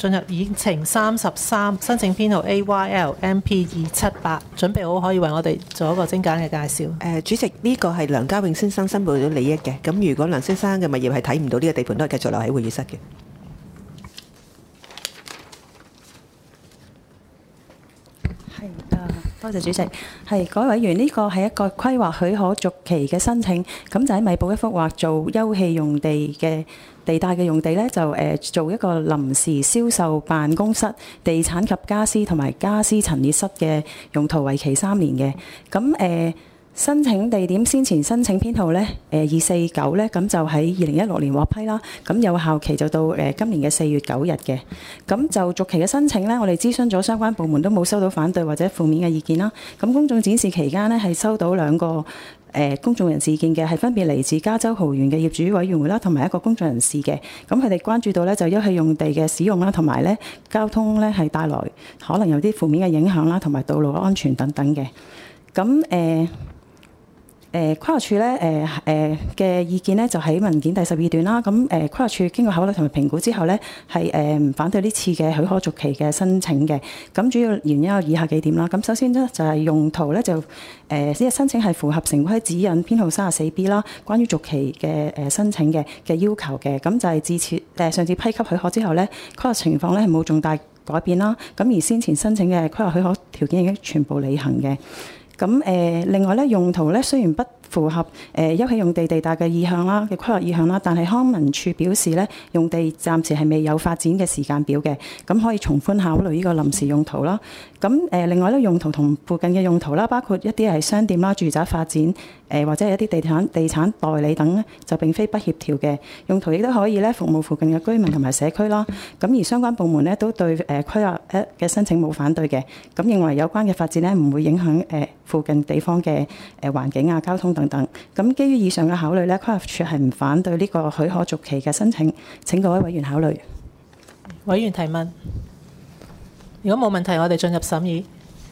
進入議程33，申請編號 AYL-MP278，準備好可以為我哋做一個精簡嘅介紹。 主席，呢個係梁家永先生申報咗利益嘅，咁如果梁先生嘅物業係睇唔到呢個地盤，都係繼續留喺會議室嘅。 多謝主席。各位委員，呢個係一個規劃許可續期嘅申請，咁就喺米埔一幅劃做休憩用地嘅地帶嘅用地呢，就做一個臨時銷售辦公室、地產及家私同埋家私陳列室嘅用途，為期3年嘅。咁申請地點先前申請編號呢249呢，咁就喺2016年獲批啦。咁有效期就到今年嘅4月9日嘅。咁就續期嘅申請呢，我哋諮詢咗相關部門都冇收到反對或者負面嘅意見啦。咁公眾展示期間呢，係收到2個公眾人士意見嘅，係分別嚟自加州豪園嘅業主委員會啦，同埋一個公眾人士嘅。咁佢哋關注到呢，就休憩用地嘅使用啦，同埋呢交通呢係帶來可能有啲負面嘅影響啦，同埋道路安全等等嘅。咁規劃署咧嘅意見咧就喺文件第12段啦。咁規劃署經過考慮同埋評估之後咧，係唔反對呢次嘅許可續期嘅申請嘅。咁主要原因有以下幾點啦。咁首先咧就係用途咧就呢個申請係符合城規指引編號34B 啦，關於續期嘅申請嘅要求嘅。咁就係自上次批給許可之後咧，規劃情況咧係冇重大改變啦。咁而先前申請嘅規劃許可條件已經全部履行嘅。咁另外咧，用途咧雖然不符合休憩用地地帶嘅意向啦嘅規劃意向啦，但係康文署表示咧，用地暫時係未有發展嘅時間表嘅，咁可以從寬考慮呢個臨時用途啦。咁另外咧，用途同附近嘅用途啦，包括一啲係商店啦、住宅發展或者係一啲地產代理等咧，就並非不協調嘅用途，亦都可以咧服務附近嘅居民同埋社區啦。咁而相關部門咧都對規劃嘅申請冇反對嘅，咁認為有關嘅發展咧唔會影響附近地方嘅環境啊、交通等等。咁基於以上嘅考慮咧，規劃署係唔反對呢個許可續期嘅申請，請各位委員考慮。 委員提問。如果冇問題，我哋進入審議。